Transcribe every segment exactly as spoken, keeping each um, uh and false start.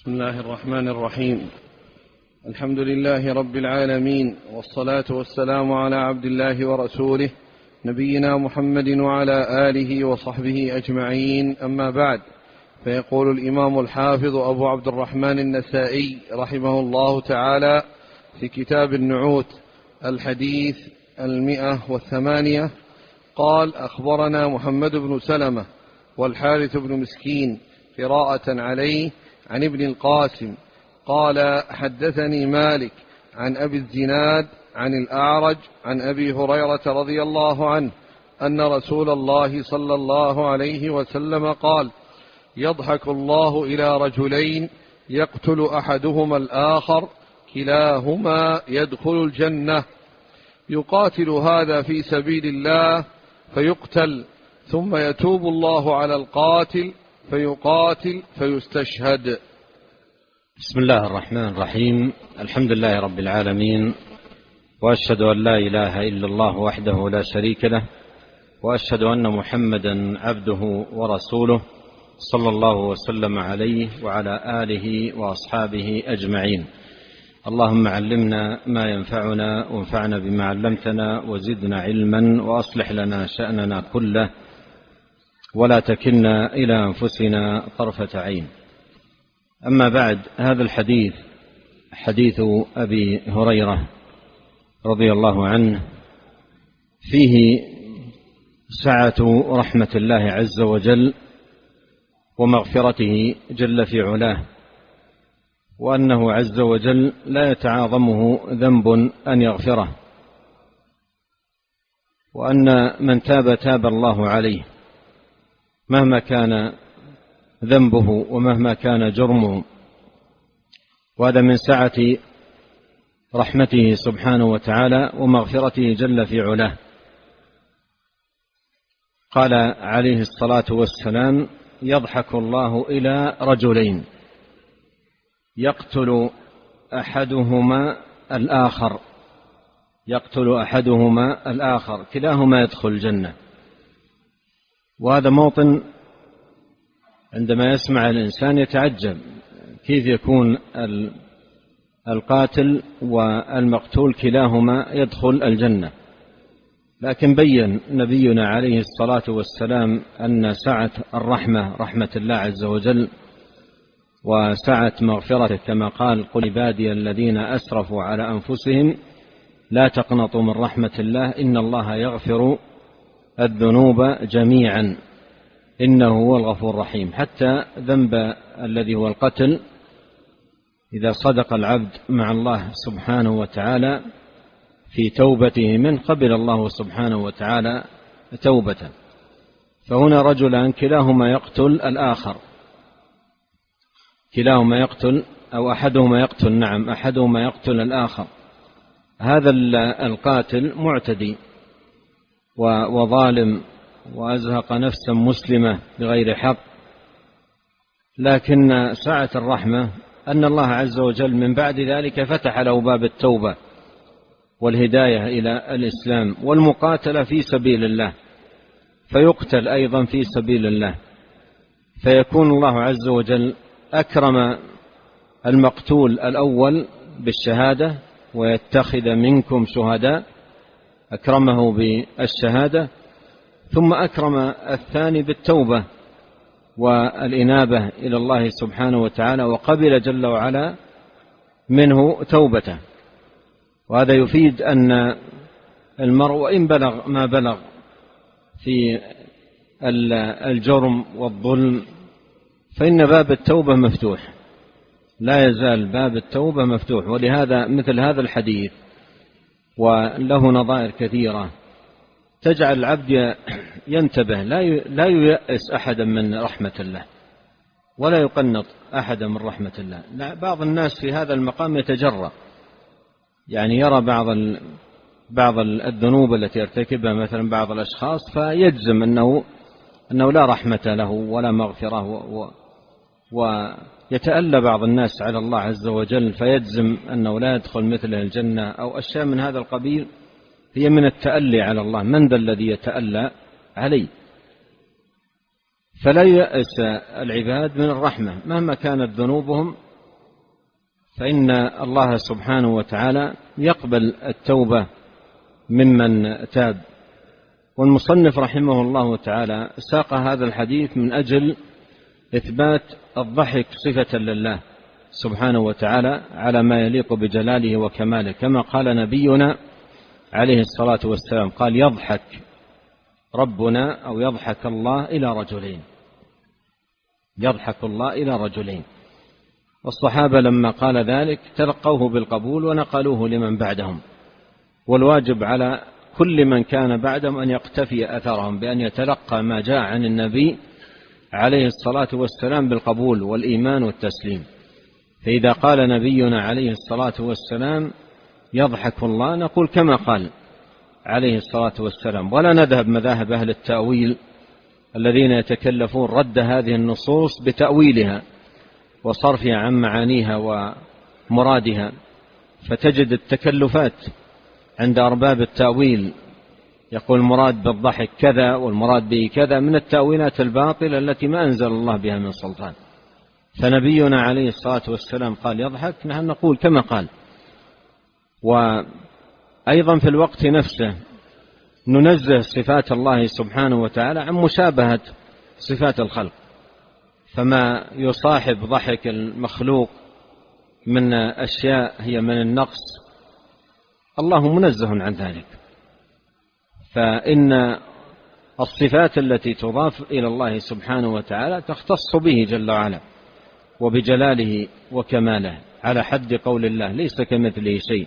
بسم الله الرحمن الرحيم. الحمد لله رب العالمين، والصلاة والسلام على عبد الله ورسوله نبينا محمد وعلى آله وصحبه أجمعين، أما بعد. فيقول الإمام الحافظ أبو عبد الرحمن النسائي رحمه الله تعالى في كتاب النعوت الحديث المئة والثمانية قال: أخبرنا محمد بن سلمة والحارث بن مسكين قراءة عليه عن ابن القاسم قال: حدثني مالك عن أبي الزناد عن الأعرج عن أبي هريرة رضي الله عنه أن رسول الله صلى الله عليه وسلم قال: يضحك الله إلى رجلين يقتل أحدهما الآخر كلاهما يدخل الجنة، يقاتل هذا في سبيل الله فيقتل، ثم يتوب الله على القاتل فيقاتل فيستشهد. بسم الله الرحمن الرحيم. الحمد لله رب العالمين، وأشهد أن لا إله إلا الله وحده لا شريك له، وأشهد أن محمدا عبده ورسوله صلى الله وسلم عليه وعلى آله وأصحابه أجمعين. اللهم علمنا ما ينفعنا وانفعنا بما علمتنا وزدنا علما، وأصلح لنا شأننا كله ولا تكلنا إلى أنفسنا طرفة عين. أما بعد، هذا الحديث حديث أبي هريرة رضي الله عنه فيه سعة رحمة الله عز وجل ومغفرته جل في علاه، وأنه عز وجل لا يتعاظمه ذنب أن يغفره، وأن من تاب تاب الله عليه مهما كان ذنبه ومهما كان جرمه. وهذا من سعة رحمته سبحانه وتعالى ومغفرته جل في علاه. قال عليه الصلاة والسلام: يضحك الله إلى رجلين يقتل أحدهما الآخر يقتل أحدهما الآخر كلاهما يدخل الجنة. وهذا موطن عندما يسمع الإنسان يتعجب كيف يكون القاتل والمقتول كلاهما يدخل الجنة، لكن بين نبينا عليه الصلاة والسلام أن سعة الرحمة رحمة الله عز وجل وسعة مغفرته، كما قال: قل عبادي الذين أسرفوا على أنفسهم لا تقنطوا من رحمة الله إن الله يغفر الذنوب جميعا إنه هو الغفور الرحيم. حتى ذنب الذي هو القتل إذا صدق العبد مع الله سبحانه وتعالى في توبته منه قبل الله سبحانه وتعالى توبته. فهنا رجلان كلاهما يقتل الآخر كلاهما يقتل أو أحدهما يقتل نعم أحدهما يقتل الآخر. هذا القاتل معتدي وظالم وأزهق نفسا مسلمة بغير حق، لكن سعة الرحمة أن الله عز وجل من بعد ذلك فتح له باب التوبة والهداية إلى الإسلام والمقاتلة في سبيل الله، فيقتل أيضا في سبيل الله، فيكون الله عز وجل أكرم المقتول الأول بالشهادة ويتخذ منكم شهداء، أكرمه بالشهادة، ثم أكرم الثاني بالتوبة والإنابة إلى الله سبحانه وتعالى، وقبل جل وعلا منه توبته. وهذا يفيد أن المرء وإن بلغ ما بلغ في الجرم والظلم فإن باب التوبة مفتوح، لا يزال باب التوبة مفتوح. ولهذا مثل هذا الحديث وله نظائر كثيرة تجعل العبد ينتبه، لا ييأس أحدا من رحمة الله ولا يقنط أحدا من رحمة الله. بعض الناس في هذا المقام يتجرأ، يعني يرى بعض بعض الذنوب التي يرتكبها مثلا بعض الأشخاص فيجزم أنه أنه لا رحمة له ولا مغفرة، ويتألى بعض الناس على الله عز وجل فيجزم أنه لا يدخل مثله الجنة أو أشياء من هذا القبيل. هي من التألي على الله، من ذا الذي يتألى عليه؟ فلا ييأس العباد من الرحمة مهما كانت ذنوبهم فإن الله سبحانه وتعالى يقبل التوبة ممن تاب. والمصنف رحمه الله تعالى ساق هذا الحديث من أجل إثبات الضحك صفة لله سبحانه وتعالى على ما يليق بجلاله وكماله، كما قال نبينا عليه الصلاة والسلام، قال: يضحك ربنا أو يضحك الله إلى رجلين، يضحك الله إلى رجلين. والصحابة لما قال ذلك تلقوه بالقبول ونقلوه لمن بعدهم، والواجب على كل من كان بعدهم أن يقتفي أثرهم بأن يتلقى ما جاء عن النبي عليه الصلاة والسلام بالقبول والإيمان والتسليم. فإذا قال نبينا عليه الصلاة والسلام يضحك الله، نقول كما قال عليه الصلاة والسلام، ولا نذهب مذاهب أهل التأويل الذين يتكلفون رد هذه النصوص بتأويلها وصرفها عن معانيها ومرادها، فتجد التكلفات عند أرباب التأويل، يقول المراد بالضحك كذا والمراد به كذا، من التأويلات الباطلة التي ما أنزل الله بها من سلطان. فنبينا عليه الصلاة والسلام قال يضحك، نحن نقول كما قال. وأيضا في الوقت نفسه ننزه صفات الله سبحانه وتعالى عن مشابهة صفات الخلق، فما يصاحب ضحك المخلوق من أشياء هي من النقص الله منزه عن ذلك. فإن الصفات التي تضاف إلى الله سبحانه وتعالى تختص به جل وعلا وبجلاله وكماله، على حد قول الله ليس كمثله شيء،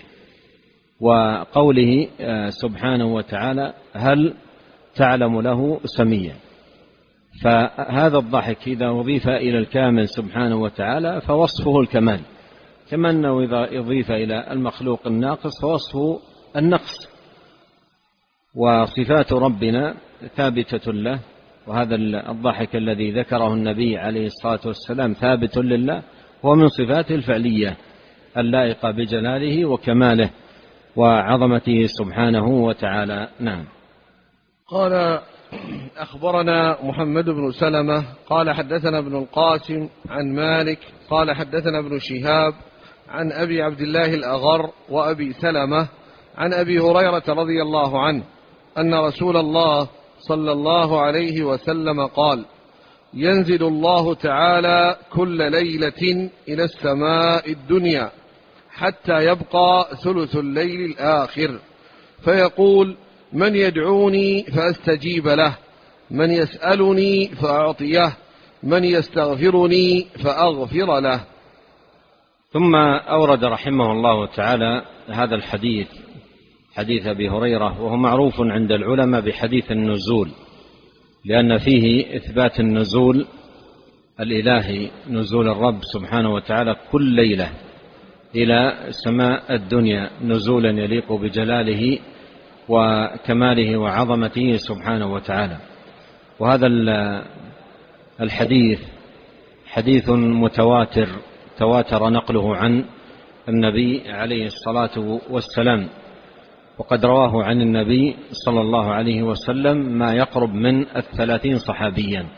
وقوله سبحانه وتعالى هل تعلم له سميا. فهذا الضحك إذا أضيف إلى الكامل سبحانه وتعالى فوصفه الكمال، كما أنه إذا أضيف إلى المخلوق الناقص فوصفه النقص. وصفات ربنا ثابتة له، وهذا الضحك الذي ذكره النبي عليه الصلاة والسلام ثابت لله، ومن صفاته الفعلية اللائقة بجلاله وكماله وعظمته سبحانه وتعالى. نعم. قال: أخبرنا محمد بن سلمة قال حدثنا ابن القاسم عن مالك قال حدثنا ابن شهاب عن أبي عبد الله الأغر وأبي سلمة عن أبي هريرة رضي الله عنه أن رسول الله صلى الله عليه وسلم قال: ينزل الله تعالى كل ليلة إلى السماء الدنيا حتى يبقى ثلث الليل الآخر، فيقول: من يدعوني فأستجيب له، من يسألني فأعطيه، من يستغفرني فأغفر له. ثم أورد رحمه الله تعالى هذا الحديث، حديث أبي هريرة، وهو معروف عند العلماء بحديث النزول، لأن فيه إثبات النزول الإلهي، نزول الرب سبحانه وتعالى كل ليلة إلى سماء الدنيا نزولا يليق بجلاله وكماله وعظمته سبحانه وتعالى. وهذا الحديث حديث متواتر تواتر نقله عن النبي عليه الصلاة والسلام، وقد رواه عن النبي صلى الله عليه وسلم ما يقرب من الثلاثين صحابيا،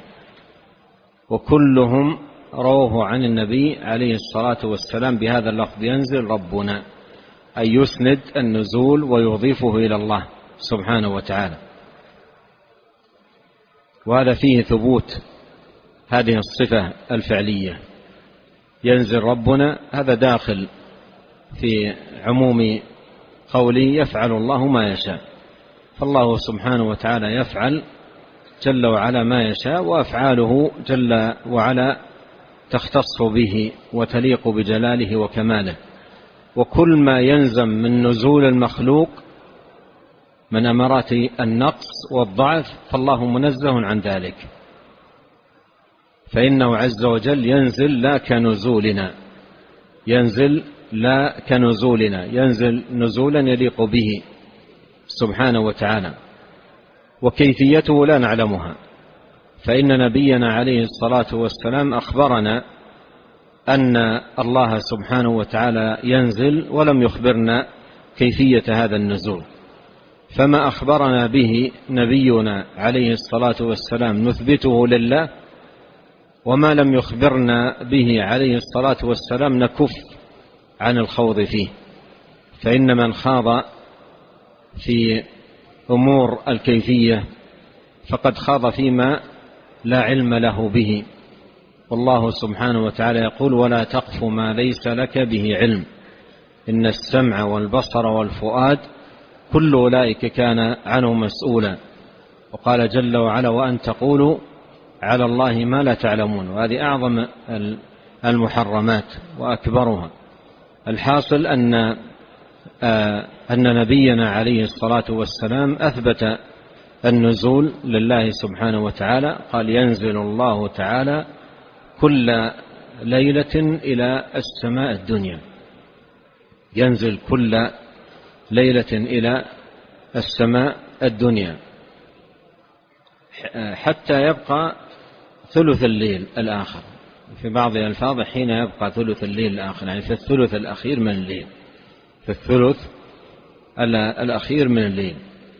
وكلهم رواه عن النبي عليه الصلاة والسلام بهذا اللفظ: ينزل ربنا، أي يسند النزول ويضيفه إلى الله سبحانه وتعالى. وهذا فيه ثبوت هذه الصفة الفعلية، ينزل ربنا، هذا داخل في عموم قولي يفعل الله ما يشاء، فالله سبحانه وتعالى يفعل جل وعلا ما يشاء، وأفعاله جل وعلا تختص به وتليق بجلاله وكماله. وكل ما ينزم من نزول المخلوق من أمارات النقص والضعف فالله منزه عن ذلك، فإنه عز وجل ينزل لا كنزولنا، ينزل لا كنزولنا، ينزل نزولا يليق به سبحانه وتعالى، وكيفيته لا نعلمها، فإن نبينا عليه الصلاة والسلام أخبرنا أن الله سبحانه وتعالى ينزل ولم يخبرنا كيفية هذا النزول. فما أخبرنا به نبينا عليه الصلاة والسلام نثبته لله، وما لم يخبرنا به عليه الصلاة والسلام نكف عن الخوض فيه، فإن من خاض في أمور الكيفية فقد خاض فيما لا علم له به. والله سبحانه وتعالى يقول: ولا تقف ما ليس لك به علم إن السمع والبصر والفؤاد كل أولئك كان عنه مسؤولا. وقال جل وعلا: وأن تقولوا على الله ما لا تعلمون. وهذه أعظم المحرمات وأكبرها. الحاصل أن أن نبينا عليه الصلاة والسلام أثبت النزول لله سبحانه وتعالى، قال: ينزل الله تعالى كل ليلة إلى السماء الدنيا، ينزل كل ليلة إلى السماء الدنيا حتى يبقى ثلث الليل الآخر. في بعض الألفاظ حين يبقى ثلث الليل الآخر، يعني في الثلث الأخير من الليل، في الثلث الأخير من الليل.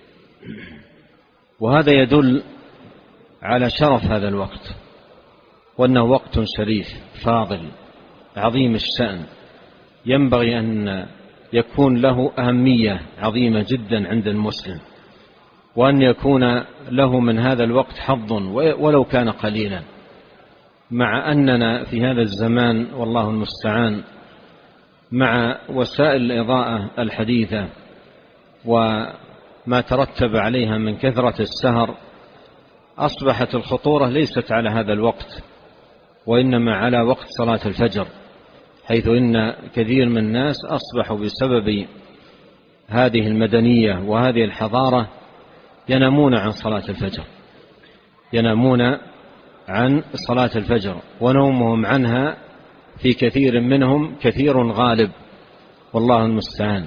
وهذا يدل على شرف هذا الوقت، وأنه وقت شريف فاضل عظيم الشأن، ينبغي أن يكون له أهمية عظيمة جدا عند المسلم، وأن يكون له من هذا الوقت حظ ولو كان قليلا. مع أننا في هذا الزمان والله المستعان مع وسائل الإضاءة الحديثة وما ترتب عليها من كثرة السهر، أصبحت الخطورة ليست على هذا الوقت، وإنما على وقت صلاة الفجر، حيث إن كثير من الناس أصبحوا بسبب هذه المدنية وهذه الحضارة ينامون عن صلاة الفجر، ينامون عن صلاة الفجر، ونومهم عنها في كثير منهم كثير غالب، والله المستعان.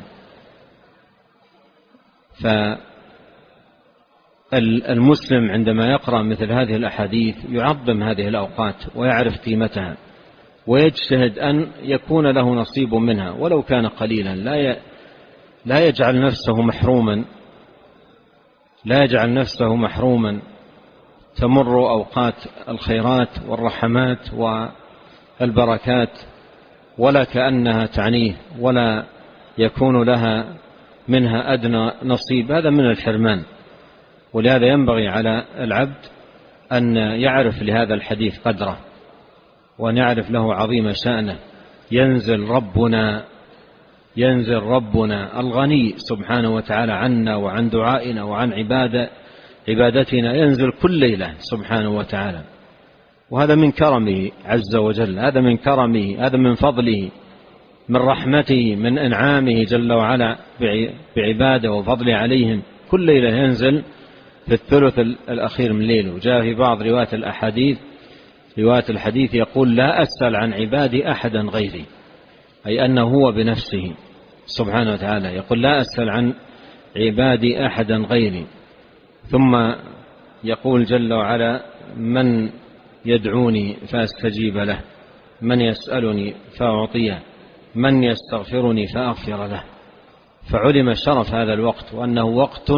فالمسلم عندما يقرأ مثل هذه الأحاديث يعظم هذه الأوقات ويعرف قيمتها، ويجتهد أن يكون له نصيب منها ولو كان قليلا، لا لا يجعل نفسه محروما، لا يجعل نفسه محروما تمر أوقات الخيرات والرحمات والبركات ولا كأنها تعنيه، ولا يكون لها منها أدنى نصيب. هذا من الحرمان. ولهذا ينبغي على العبد أن يعرف لهذا الحديث قدره، وأن يعرف له عظيم شأنه. ينزل ربنا ينزل ربنا الغني سبحانه وتعالى عنا وعن دعائنا وعن عبادة عبادتنا، ينزل كل ليلة سبحانه وتعالى، وهذا من كرمه عز وجل، هذا من كرمه، هذا من فضله، من رحمته، من إنعامه جل وعلا بعباده وفضله عليهم. كل ليلة ينزل في الثلث الأخير من الليل. وجاء في بعض روايات الأحاديث رواية الحديث يقول: لا أسأل عن عبادي أحدا غيري، أي أنه هو بنفسه سبحانه وتعالى يقول: لا أسأل عن عبادي أحدا غيري. ثم يقول جل وعلا: من يدعوني فأستجيب له، من يسألني فأعطيه، من يستغفرني فأغفر له. فعلم شرف هذا الوقت، وأنه وقت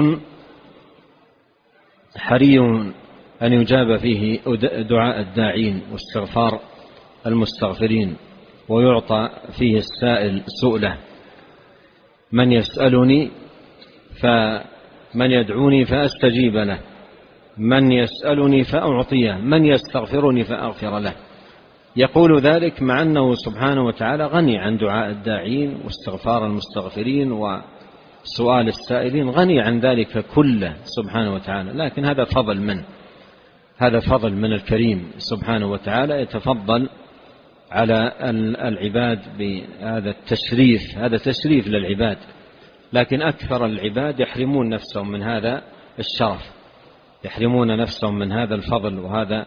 حري أن يجاب فيه دعاء الداعين واستغفار المستغفرين، ويعطى فيه السائل سؤله. من يسألني فمن يدعوني فأستجيب له، من يسألني فأعطيه، من يستغفرني فأغفر له. يقول ذلك مع أنه سبحانه وتعالى غني عن دعاء الداعين واستغفار المستغفرين وسؤال السائلين، غني عن ذلك كله سبحانه وتعالى. لكن هذا فضل منه، هذا فضل من الكريم سبحانه وتعالى، يتفضل على العباد بهذا التشريف، هذا تشريف للعباد. لكن أكثر العباد يحرمون نفسهم من هذا الشرف، يحرمون نفسهم من هذا الفضل وهذا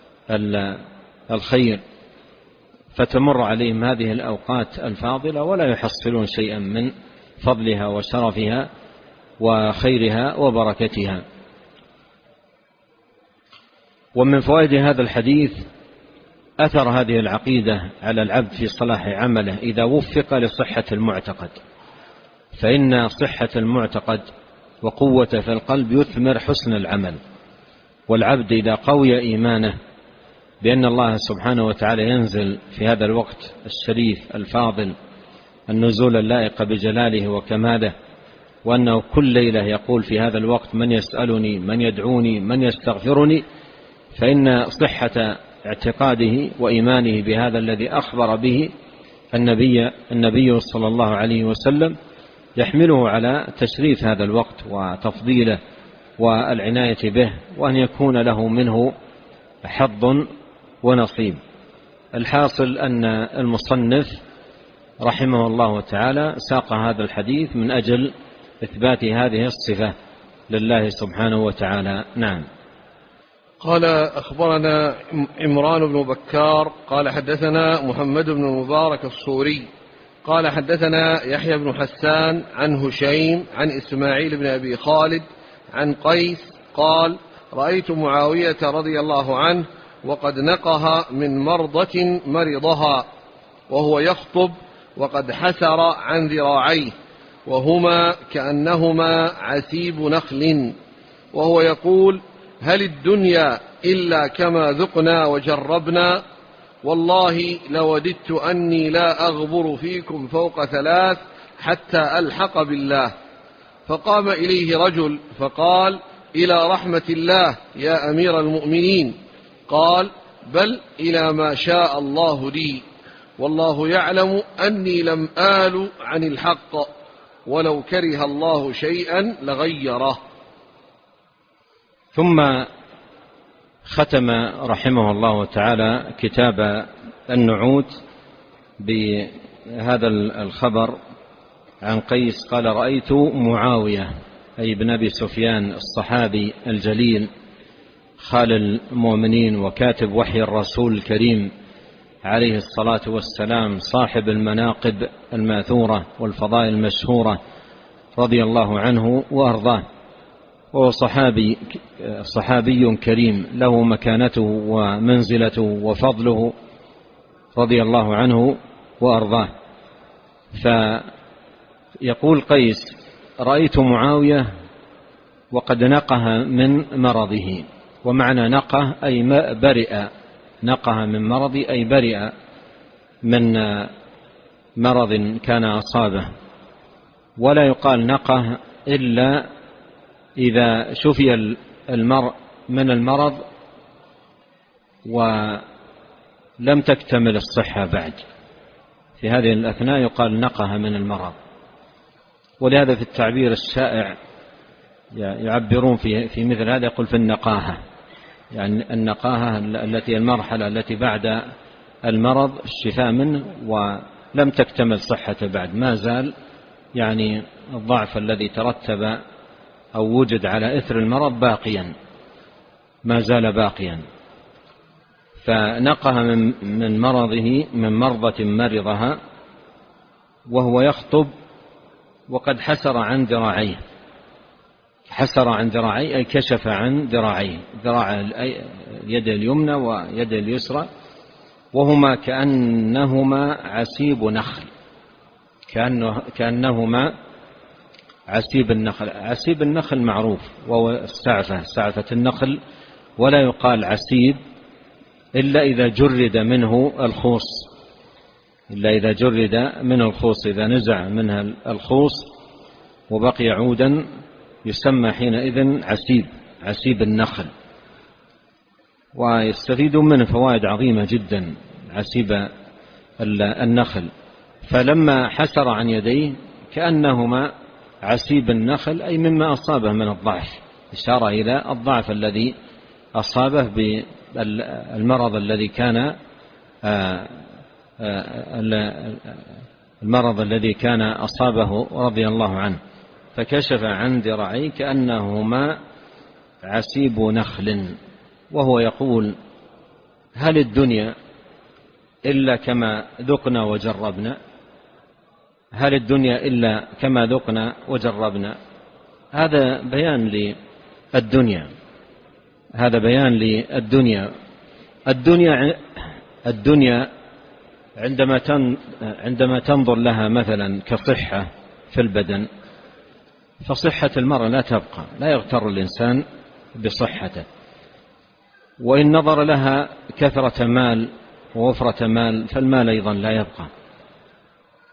الخير، فتمر عليهم هذه الأوقات الفاضلة ولا يحصلون شيئا من فضلها وشرفها وخيرها وبركتها. ومن فوائد هذا الحديث أثر هذه العقيدة على العبد في صلاح عمله إذا وفق لصحة المعتقد، فإن صحة المعتقد وقوة في القلب يثمر حسن العمل. والعبد إذا قوي إيمانه بأن الله سبحانه وتعالى ينزل في هذا الوقت الشريف الفاضل النزول اللائق بجلاله وكماله، وأنه كل ليلة يقول في هذا الوقت: من يسألني، من يدعوني، من يستغفرني. فإن صحة اعتقاده وإيمانه بهذا الذي أخبر به النبي النبي صلى الله عليه وسلم يحمله على تشريف هذا الوقت وتفضيله والعناية به، وأن يكون له منه حظ ونصيب. الحاصل أن المصنف رحمه الله تعالى ساق هذا الحديث من أجل إثبات هذه الصفة لله سبحانه وتعالى. نعم. قال: أخبرنا عمران بن بكار قال حدثنا محمد بن المبارك الصوري قال حدثنا يحيى بن حسان عن هشيم عن إسماعيل بن أبي خالد عن قيس قال: رأيت معاوية رضي الله عنه وقد نقها من مرضة مرضها وهو يخطب وقد حسر عن ذراعيه وهما كأنهما عسيب نخل، وهو يقول: هل الدنيا إلا كما ذقنا وجربنا؟ والله لوددت أني لا أغبر فيكم فوق ثلاث حتى ألحق بالله. فقام إليه رجل فقال: إلى رحمة الله يا أمير المؤمنين. قال: بل إلى ما شاء الله لي، والله يعلم أني لم آل عن الحق، ولو كره الله شيئا لغيره. ثم ختم رحمه الله تعالى كتاب النعوت بهذا الخبر عن قيس قال: رأيت معاوية أي بن أبي سفيان الصحابي الجليل خال المؤمنين وكاتب وحي الرسول الكريم عليه الصلاة والسلام، صاحب المناقب الماثورة والفضائل المشهورة رضي الله عنه وأرضاه، وهو صحابي صحابي كريم له مكانته ومنزلته وفضله رضي الله عنه وأرضاه. فيقول قيس: رأيت معاوية وقد نقه من مرضه. ومعنى نقه أي برئ، نقه من مرض أي برئ من مرض كان أصابه. ولا يقال نقه إلا إذا شفي المرء من المرض ولم تكتمل الصحة بعد، في هذه الأثناء يقال نقه من المرض. ولهذا في التعبير الشائع يعبرون في في مثل هذا، يقول في النقاهة، يعني النقاهة التي المرحلة التي بعد المرض الشفاء منه ولم تكتمل صحته بعد، ما زال يعني الضعف الذي ترتب أو وجد على إثر المرض باقيا، ما زال باقيا. فنقه من مرضه من مرضة مرضها وهو يخطب وقد حسر عن ذراعيه. حسر عن ذراعيه أي كشف عن ذراعيه، ذراع اليد اليمنى ويد اليسرى، وهما كأنهما عسيب نخل، كأنه كأنهما عسيب النخل. عسيب النخل معروف وهو السعفة، سعفة النخل، ولا يقال عسيب إلا إذا جرد منه الخوص، إلا إذا جرد منه الخوص، إذا نزع منها الخوص وبقي عودا يسمى حينئذ عسيب، عسيب النخل. ويستفيد منه فوائد عظيمة جدا عسيب النخل. فلما حسر عن يديه كأنهما عسيب النخل أي مما أصابه من الضعف، إشارة إلى الضعف الذي أصابه بالمرض الذي كان المرض الذي كان أصابه رضي الله عنه. فكشف عن ذراعيه كأنهما عسيب نخل، وهو يقول: هل الدنيا إلا كما ذقنا وجربنا؟ هل الدنيا إلا كما ذقنا وجربنا؟ هذا بيان للدنيا، هذا بيان للدنيا. الدنيا الدنيا عندما عندما تنظر لها مثلا كصحة في البدن، فصحة المرء لا تبقى، لا يغتر الإنسان بصحته. وإن نظر لها كثرة مال ووفرة مال فالمال أيضا لا يبقى.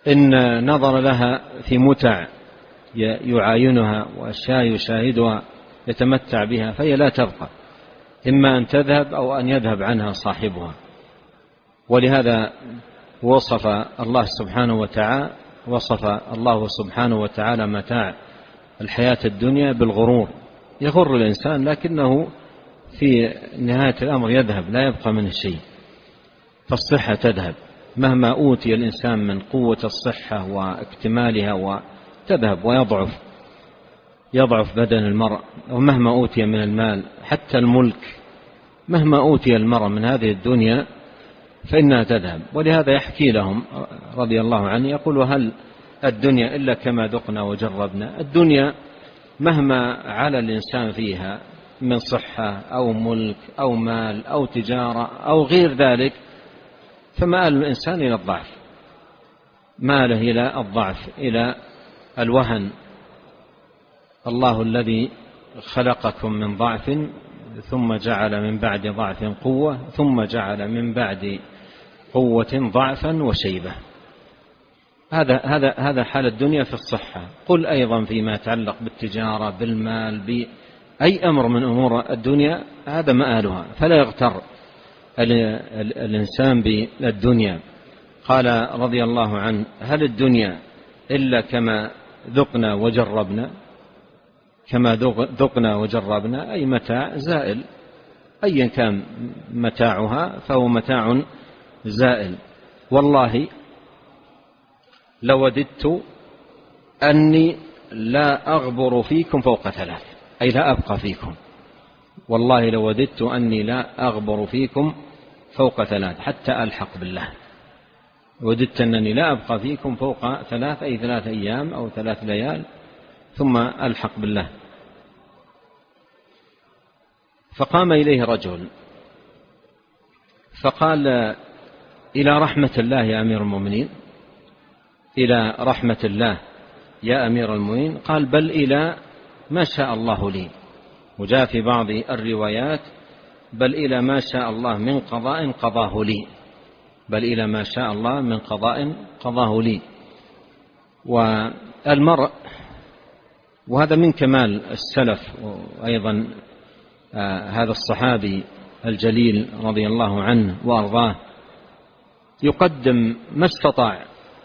إن نظر لها في متع يعاينها وأشياء يشاهدها يتمتع بها فهي لا تبقى، إما أن تذهب أو أن يذهب عنها صاحبها. ولهذا وصف الله سبحانه وتعالى وصف الله سبحانه وتعالى متاع الحياة الدنيا بالغرور، يغر الإنسان لكنه في نهاية الأمر يذهب، لا يبقى منه شيء. فالصحة تذهب، مهما أوتي الإنسان من قوة الصحة واكتمالها وتذهب ويضعف يضعف بدن المرء، ومهما أوتي من المال حتى الملك، مهما أوتي المرء من هذه الدنيا فإنها تذهب. ولهذا يحكي لهم رضي الله عنه يقول: هل الدنيا إلا كما ذقنا وجربنا؟ الدنيا مهما على الإنسان فيها من صحة أو ملك أو مال أو تجارة أو غير ذلك، فمآل الإنسان إلى الضعف، ماله إلى الضعف، إلى الوهن. الله الذي خلقكم من ضعف ثم جعل من بعد ضعف قوة ثم جعل من بعد قوة ضعفا وشيبة. هذا هذا هذا حال الدنيا في الصحة. قل أيضا فيما يتعلق بالتجارة بالمال بأي أمر من أمور الدنيا هذا مآلها، فلا يغتر الإنسان بالدنيا. قال رضي الله عنه: هل الدنيا إلا كما ذقنا وجربنا؟ كما ذقنا وجربنا أي متاع زائل، أيا كان متاعها فهو متاع زائل. والله لوددت أني لا أغبر فيكم فوق ثلاث، أي لا أبقى فيكم. والله لوددت أني لا أغبر فيكم فوق ثلاث حتى ألحق بالله. وددت أنني لا أبقى فيكم فوق ثلاث، أي ثلاث أيام أو ثلاث ليال ثم ألحق بالله. فقام إليه رجل فقال: إلى رحمة الله يا أمير المؤمنين، إلى رحمة الله يا أمير المؤمنين. قال: بل إلى ما شاء الله لي. وجاء في بعض الروايات: بل إلى ما شاء الله من قضاء قضاه لي، بل إلى ما شاء الله من قضاء قضاه لي. والمرء، وهذا من كمال السلف، وأيضا آه هذا الصحابي الجليل رضي الله عنه وأرضاه يقدم ما استطاع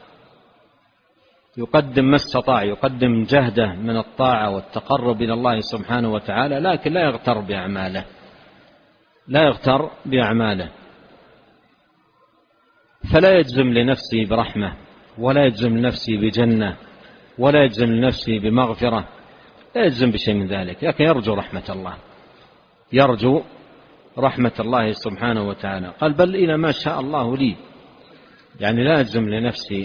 يقدم ما استطاع يقدم جهده من الطاعة والتقرب إلى الله سبحانه وتعالى، لكن لا يغتر بأعماله لا يغتر بأعماله فلا يجزم لنفسه برحمة، ولا يجزم لنفسه بجنة، ولا يجزم لنفسه بمغفرة، لا يجزم بشيء من ذلك، لكن يرجو رحمة الله يرجو رحمة الله سبحانه وتعالى. قال: بل إلى ما شاء الله لي، يعني لا أجزم لنفسي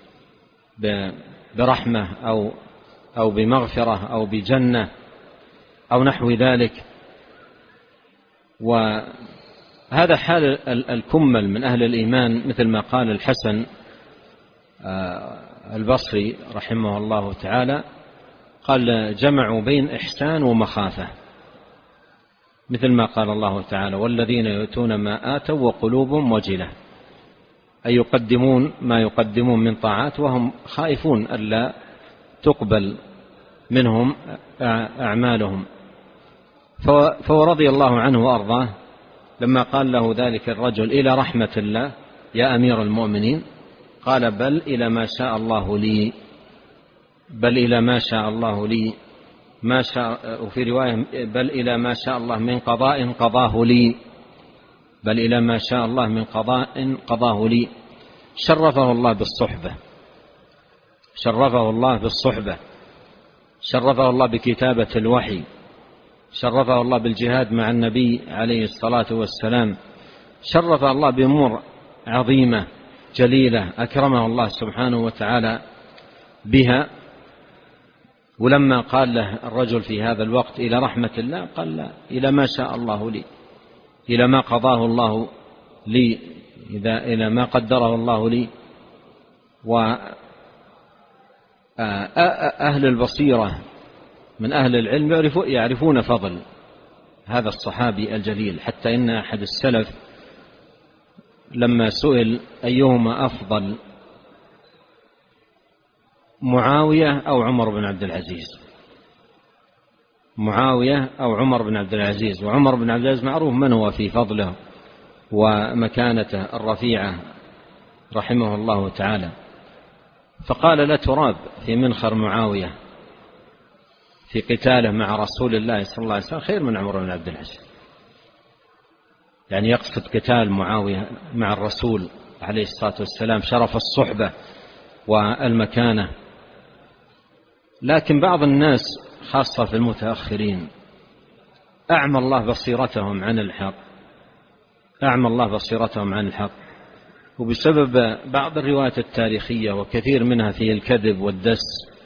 برحمة أو أو بمغفرة أو بجنة أو نحو ذلك. وهذا حال الكمل من أهل الإيمان، مثل ما قال الحسن البصري رحمه الله تعالى، قال: جمعوا بين إحسان ومخافة، مثل ما قال الله تعالى: والذين يؤتون ما آتوا وقلوبهم وجلة، أي يقدمون ما يقدمون من طاعات وهم خائفون ألا تقبل منهم أعمالهم. فهو رضي الله عنه وأرضاه لما قال له ذلك الرجل: إلى رحمة الله يا أمير المؤمنين، قال: بل إلى ما شاء الله لي، بل إلى ما شاء الله لي ما شاء. وفي رواية: بل إلى ما شاء الله من قضاء قضاه لي، بل إلى ما شاء الله من قضاء قضاه لي. شرفه الله بالصحبة شرفه الله بالصحبة شرفه الله بكتابة الوحي، شرفه الله بالجهاد مع النبي عليه الصلاة والسلام، شرفه الله بأمور عظيمة جليلة أكرمه الله سبحانه وتعالى بها. ولما قال له الرجل في هذا الوقت: إلى رحمة الله، قال: لا، إلى ما شاء الله لي، إلى ما قضاه الله لي، إذا إلى ما قدره الله لي. وأهل البصيرة من أهل العلم يعرفون فضل هذا الصحابي الجليل، حتى إن أحد السلف لما سئل أيهما أفضل معاوية أو عمر بن عبد العزيز، معاوية أو عمر بن عبد العزيز. وعمر بن عبد العزيز معروف من هو في فضله ومكانته الرفيعة رحمه الله تعالى. فقال لا تراب في منخر معاوية في قتاله مع رسول الله صلى الله عليه وسلم خير من عمر بن عبد العزيز. يعني يقصد قتال معاوية مع الرسول عليه الصلاة والسلام شرف الصحبة والمكانة. لكن بعض الناس خاصة في المتأخرين أعمى الله بصيرتهم عن الحق، أعمى الله بصيرتهم عن الحق، وبسبب بعض الروايات التاريخية وكثير منها فيه الكذب والدس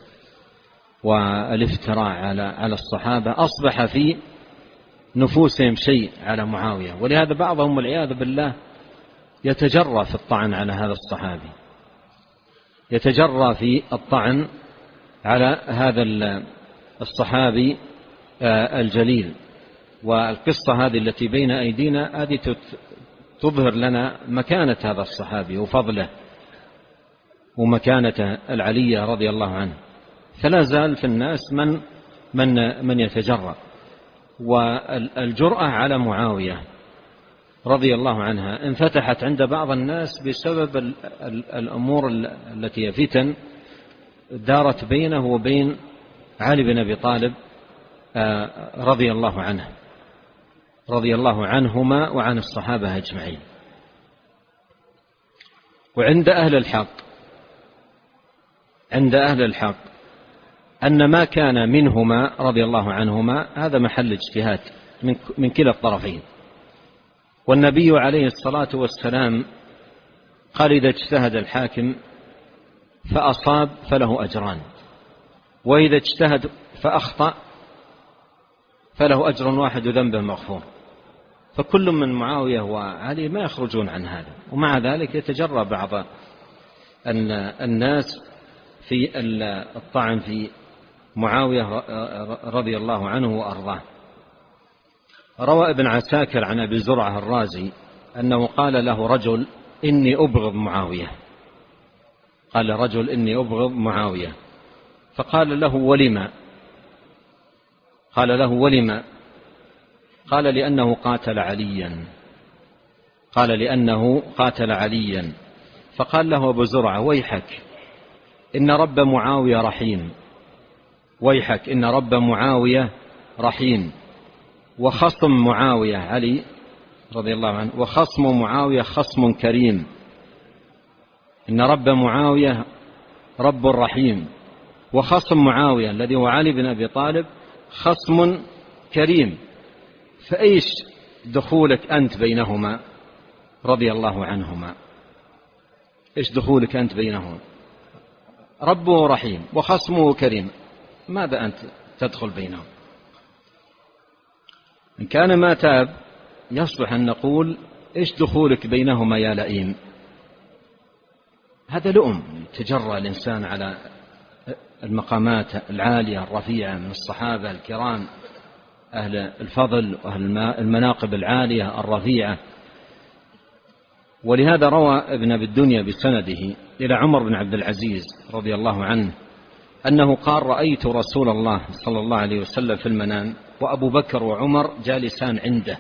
والافتراء على على الصحابة أصبح في نفوسهم شيء على معاوية. ولهذا بعضهم والعياذ بالله يتجرى في الطعن على هذا الصحابي، يتجرى في الطعن على هذا الصحابي الجليل. والقصة هذه التي بين أيدينا هذه تظهر لنا مكانة هذا الصحابي وفضله ومكانة العلية رضي الله عنه. فلا زال في الناس من من من يتجرأ. والجرأة على معاوية رضي الله عنها انفتحت عند بعض الناس بسبب الأمور التي فتن دارت بينه وبين علي بن أبي طالب رضي الله عنه رضي الله عنهما وعن الصحابة أجمعين. وعند أهل الحق عند أهل الحق أن ما كان منهما رضي الله عنهما هذا محل اجتهاد من كلا الطرفين. والنبي عليه الصلاة والسلام قال إذا اجتهد الحاكم فأصاب فله أجران، وإذا اجتهد فأخطأ فله أجر واحد وذنبه مغفور. فكل من معاوية وعلي ما يخرجون عن هذا، ومع ذلك يتجرى بعض الناس في الطعن في معاوية رضي الله عنه وأرضاه. روى ابن عساكر عن أبي زرعة الرازي أنه قال له رجل إني أبغض معاوية، قال رجل إني أبغض معاوية، فقال له ولما؟ قال له ولما؟ قال لأنه قاتل عليا، قال لأنه قاتل عليا. فقال له أبو زرعة ويحك إن رب معاوية رحيم، ويحك إن رب معاوية رحيم، وخصم معاوية علي رضي الله عنه وخصم معاوية خصم كريم. إن رب معاوية رب رحيم، وخصم معاوية الذي هو علي بن أبي طالب خصم كريم. فإيش دخولك أنت بينهما رضي الله عنهما؟ إيش دخولك أنت بينهما؟ ربه رحيم وخصمه كريم، ماذا أنت تدخل بينهم؟ إن كان ما تاب يصلح أن نقول إيش دخولك بينهما يا لئيم؟ هذا لؤم تجرى الإنسان على المقامات العالية الرفيعة من الصحابة الكرام أهل الفضل وأهل المناقب العالية الرفيعة. ولهذا روى ابن أبي الدنيا بسنده إلى عمر بن عبد العزيز رضي الله عنه أنه قال رأيت رسول الله صلى الله عليه وسلم في المنام وأبو بكر وعمر جالسان عنده،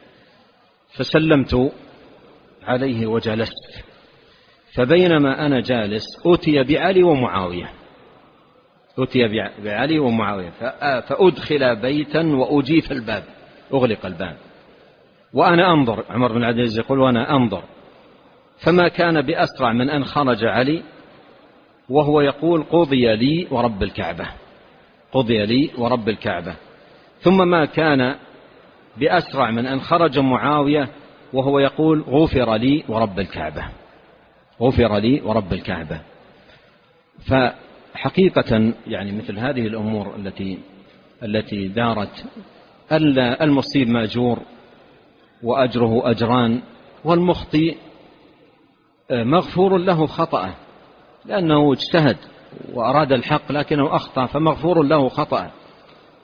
فسلمت عليه وجلست، فبينما أنا جالس أتي بعلي ومعاوية أتي بعلي ومعاوية فأدخل بيتا وأجيف الباب، أغلق الباب وأنا أنظر. عمر بن عبد العزيز يقول وأنا أنظر، فما كان بأسرع من أن خرج علي وهو يقول قضي لي ورب الكعبة، قضي لي ورب الكعبة. ثم ما كان بأسرع من أن خرج معاوية وهو يقول غفر لي ورب الكعبة، غفر لي ورب الكعبة. فحقيقة يعني مثل هذه الأمور التي التي دارت، المصيب مأجور وأجره أجران، والمخطئ مغفور له خطأه لأنه اجتهد وأراد الحق لكنه أخطأ فمغفور له خطأه.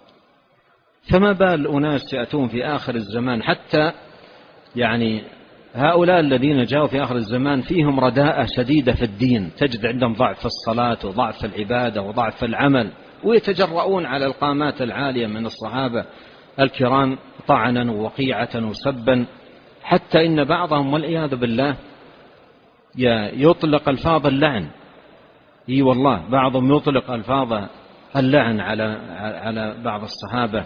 فما بال أناس يأتون في آخر الزمان حتى يعني هؤلاء الذين جاءوا في آخر الزمان فيهم رداءة شديدة في الدين، تجد عندهم ضعف في الصلاة وضعف في العبادة وضعف في العمل، ويتجرؤون على القامات العالية من الصحابة الكرام طعنا ووقيعة وسبا، حتى إن بعضهم والعياذ بالله يطلق ألفاظ اللعن. اي والله بعضهم يطلق ألفاظ اللعن على على بعض الصحابة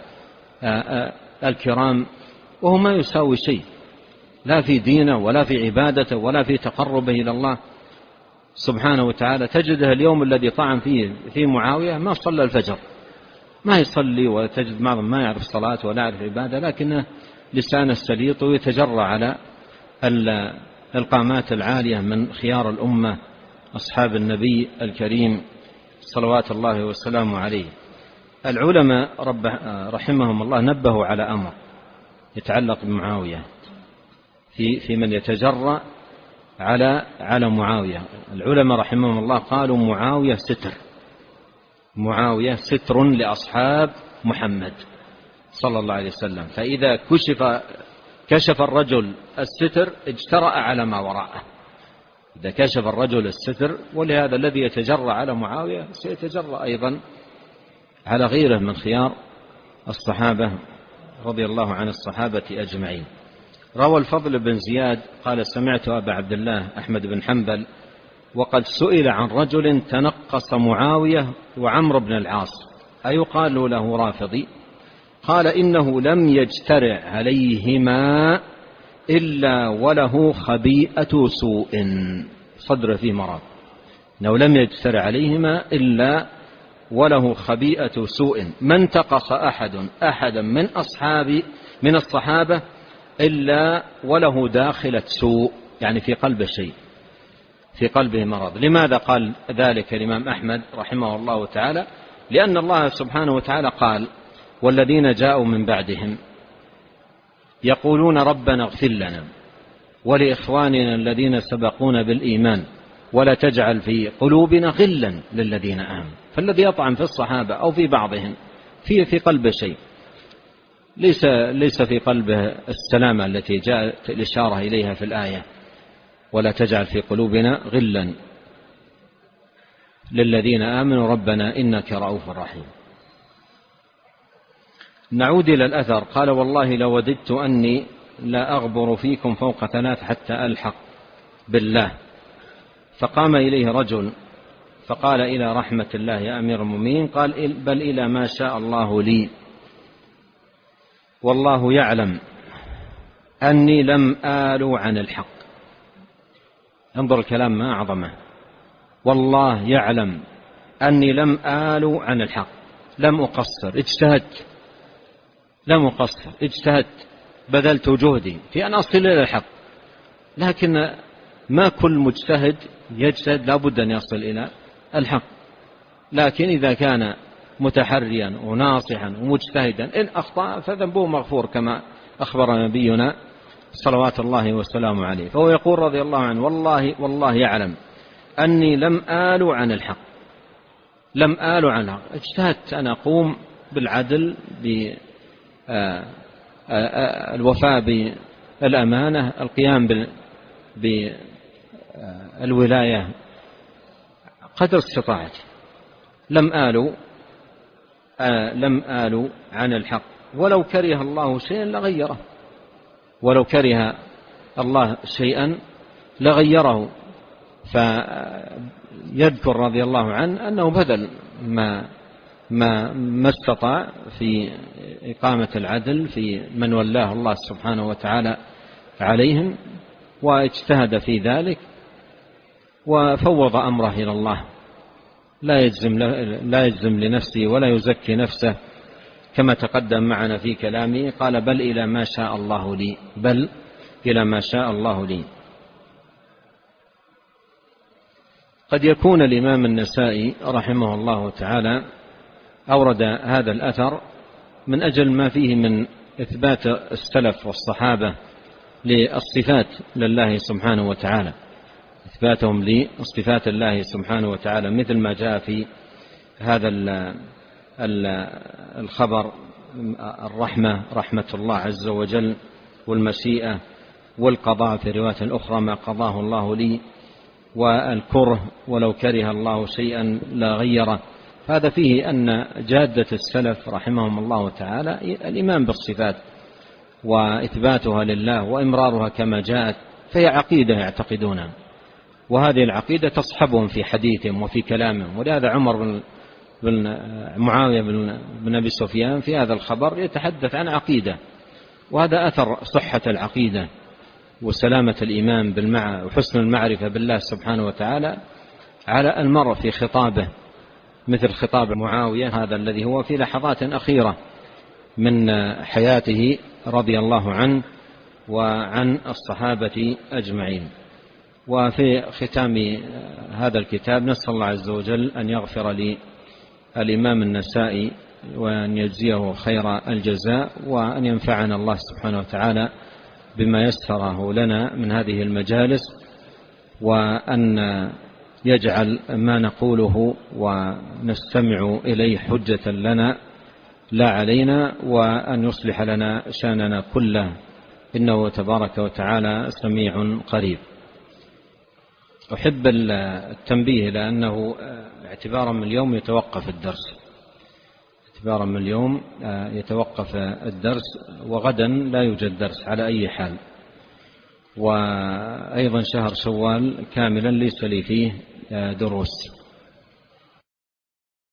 الكرام، وهو ما يساوي شيء لا في دينه ولا في عبادته ولا في تقربه إلى الله سبحانه وتعالى. تجده اليوم الذي طعن فيه في معاوية ما صلى الفجر، ما يصلي، وتجد بعضهم ما يعرف صلاة ولا يعرف عبادة، لكنه لسانه السليط ويتجرى على القامات العالية من خيار الأمة أصحاب النبي الكريم صلوات الله وسلامه عليه. العلماء رب رحمهم الله نبهوا على أمر يتعلق بمعاوية في في من يتجرأ على على معاوية. العلماء رحمهم الله قالوا معاوية ستر، معاوية ستر لأصحاب محمد صلى الله عليه وسلم، فإذا كشف كشف الرجل الستر اجترأ على ما وراءه. إذا كشف الرجل الستر، ولهذا الذي يتجرأ على معاوية سيتجرأ أيضا على غيره من خيار الصحابة رضي الله عن الصحابة أجمعين. روى الفضل بن زياد قال سمعت أبا عبد الله أحمد بن حنبل وقد سئل عن رجل تنقص معاوية وعمرو بن العاص أيقال له رافضي؟ قال إنه لم يجترع عليهما إلا وله خبيئة سوء، صدر فيه مرض، إنه لم يجترع عليهما إلا وله خبيئة سوء، ما انتقص أحد أحدا من أصحاب من الصحابة إلا وله داخلة سوء، يعني في قلب شيء، في قلبه مرض. لماذا قال ذلك الإمام أحمد رحمه الله تعالى؟ لأن الله سبحانه وتعالى قال والذين جاءوا من بعدهم يقولون ربنا اغفر لنا ولإخواننا الذين سبقونا بالإيمان ولا تجعل في قلوبنا غلا للذين آمنوا. فالذي يطعن في الصحابة أو في بعضهم في في قلبه شيء، ليس ليس في قلبه السلامة التي جاءت الإشارة إليها في الآية ولا تجعل في قلوبنا غلا للذين آمنوا ربنا إنك رؤوف رحيم. نعود إلى الأثر. قال والله لوددت أني لا أغبر فيكم فوق ثلاث حتى ألحق بالله. فقام إليه رجل فقال إلى رحمة الله يا أمير المؤمنين؟ قال بل إلى ما شاء الله لي، والله يعلم أني لم آل عن الحق. انظر الكلام ما أعظمه، والله يعلم أني لم آل عن الحق، لم أقصر، اجتهدت، لم أقصر اجتهدت، بذلت جهدي في أن أصل إلى الحق، لكن ما كل مجتهد يجتهد لا بد أن يصل إلى الحق، لكن إذا كان متحريا وناصحا ومجتهدا إن أخطأ فذنبه مغفور كما أخبر نبينا صلوات الله وسلامه عليه. فهو يقول رضي الله عنه والله والله يعلم أني لم آل عن الحق، لم آل عن الحق، اجتهدت أن أقوم بالعدل بالوفاء بالأمانة، القيام بالولاية قدر استطاعتي، لم آل لم آل عن الحق، ولو كره الله شيئا لغيره، ولو كره الله شيئا لغيره. فيذكر رضي الله عنه أنه بذل ما ما ما استطاع في إقامة العدل في من ولاه الله سبحانه وتعالى عليهم، واجتهد في ذلك وفوض أمره إلى الله، لا يجزم لا يجزم لنفسه ولا يزكي نفسه كما تقدم معنا في كلامه. قال بل إلى ما شاء الله لي، بل إلى ما شاء الله لي. قد يكون الإمام النسائي رحمه الله تعالى أورد هذا الأثر من أجل ما فيه من إثبات السلف والصحابة للصفات لله سبحانه وتعالى، إثباتهم لصفات الله سبحانه وتعالى، مثل ما جاء في هذا الخبر الرحمة، رحمة الله عز وجل، والمشيئة والقضاء في رواية أخرى ما قضاه الله لي، والكره ولو كره الله شيئا لا غيره. هذا فيه أن جادة السلف رحمهم الله تعالى الإيمان بالصفات وإثباتها لله وإمرارها كما جاءت، فهي عقيدة يعتقدونها، وهذه العقيدة تصحبهم في حديثهم وفي كلامهم. ولهذا عمر بن بن معاوية بن أبي سفيان في هذا الخبر يتحدث عن عقيدة، وهذا أثر صحة العقيدة وسلامة الإيمان بالمع وحسن المعرفة بالله سبحانه وتعالى على المرء في خطابه، مثل خطاب معاوية هذا الذي هو في لحظات أخيرة من حياته رضي الله عنه وعن الصحابة أجمعين. وفي ختام هذا الكتاب نسأل الله عز وجل أن يغفر للإمام النسائي وأن يجزيه خير الجزاء، وأن ينفعنا الله سبحانه وتعالى بما يسره لنا من هذه المجالس، وأن يجعل ما نقوله ونستمع إليه حجة لنا لا علينا، وأن يصلح لنا شأننا كله، إنه تبارك وتعالى سميع قريب. أحب التنبيه لأنه اعتبارا من اليوم يتوقف الدرس، اعتبارا من اليوم يتوقف الدرس، وغدا لا يوجد درس على أي حال. وأيضا شهر شوال كاملا ليس لي فيه دروس.